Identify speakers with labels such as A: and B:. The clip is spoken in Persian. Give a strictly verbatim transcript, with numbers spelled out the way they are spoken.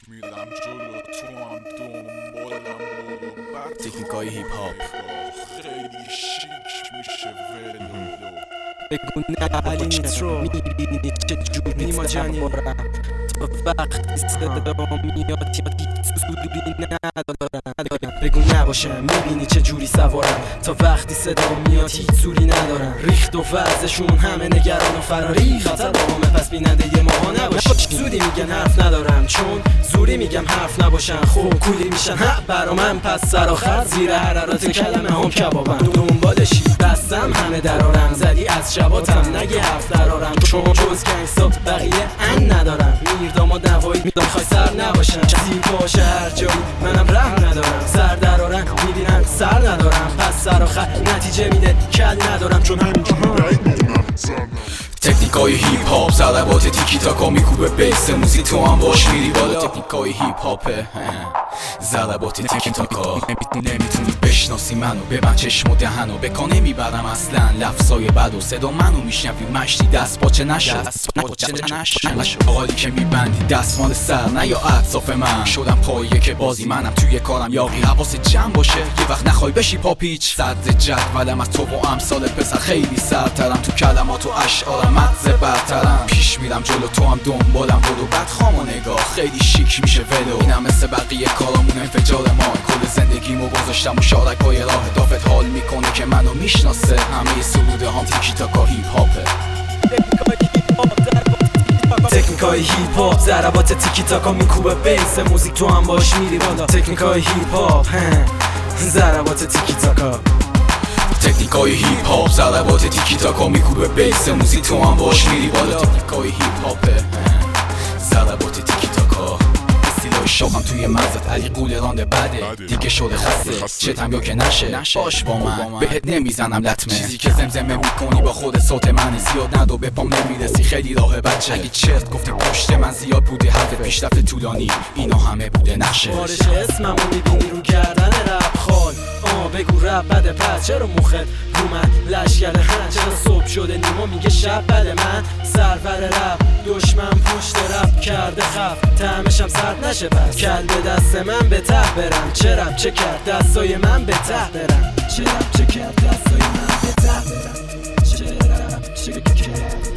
A: میرم جلو تو هم دنبالم برو بعد
B: تکنیکای هیپ هاپ
A: خیلی شیک میشه ولولو
B: بگو نه علی نیسترو میبینی چه جوری نیما جانی تو وقتی صدا میاد یا سوری ندارم بگو نباشم میبینی چه جوری سوارم تا وقتی صدا میاد هیچ سوری ندارم ریخت و وزشون همه نگران و فراری خطر بابامه پس بیننده یه ماها نباشی زودی میگن حرف ندارم چون زوری میگم حرف نباشن خوب کولی میشن حق برا من پس سراخر زیر حرارت کلمه هم کبابم دنبالشی بستم همه درارم زدی از شباتم نگه حرف درارم چون جز گنگستا بقیه ان ندارم میردام و دوایی میخوای سر نباشم زیر باشه هر جایی منم رحم ندارم سر درارم میبینن سر ندارم پس سراخر نتیجه میده کل ندارم چون همینجوری
C: تکنیکای هیپ هاپ ضربات تیکی تاکا میکوبه بیس موزیک تو هم باش میری بالا تکنیکای هیپ هاپه ضربات تیکی تاکا نمیتونی بشناسی منو ببند چشم و دهنو بکا نمیبرم اصلا لفظای بد و صدا منو میشنوی مشتی دست باچه نشه حالی که میبندی دستمال سر نه یا اطراف من شدم پایه که بازی منم توی کارم یاقی حواس جمع باشه یه وقت نخوای بشی پاپیچ صد جدولم از تو و امثال پسر خیلی سرترم تو کلمات و اشعارم مغز برترم پیش میرم جلو تو هم دنبالم برو بعد خام و نگاه خیلی شیک میشه ولو اینم مثل بقیه کارامون انفجار ما کل زندگیمو گذاشتم و شارکای راه دافت حال میکنه که منو میشناسه همه سروده هم تیکی تاکا هیپ هاپه
B: تکنیکای هیپ هاپ ضربات تیکی تاکا میکوبه بیس موزیک تو هم باش میری بالا تکنیکای هیپ هاپ ضربات تیکی تاکا
C: تکنیکای هیپ هاپ ضربات تیکی تاکا میکوبه بیس موزیک تو هم باش میری بالا تکنیکای هیپ هاپه ضربات تیکی تاکا استیلای شاقم توی مغزت علی قول رانده بده دیگه شده خسته چتم یا که نشه باش با من بهت نمیزنم لطمه چیزی که زمزمه میکنی با خود صوت من زیاد ندو به پام نمیرسی خیلی راه بچه اگه چرت گفتی پشت من زیاد بوده حرف پیشرفت طولانی اینا همه بوده نقشه
B: بارش اسممو میبینی رو گردن رپ خال آه بگو رپ بده پس چرا مخت رو من لشگر خن چرا صبح شده نیما میگه شب بده من سرور رپ دشمن پشت رپ کرده خف طعمشم سرد نشه پس کل به دست من به ته برم چه رپ چه کرد دستای من به ته برم چه رپ چه کرد دستای من به ته برم چه رپ چه کرد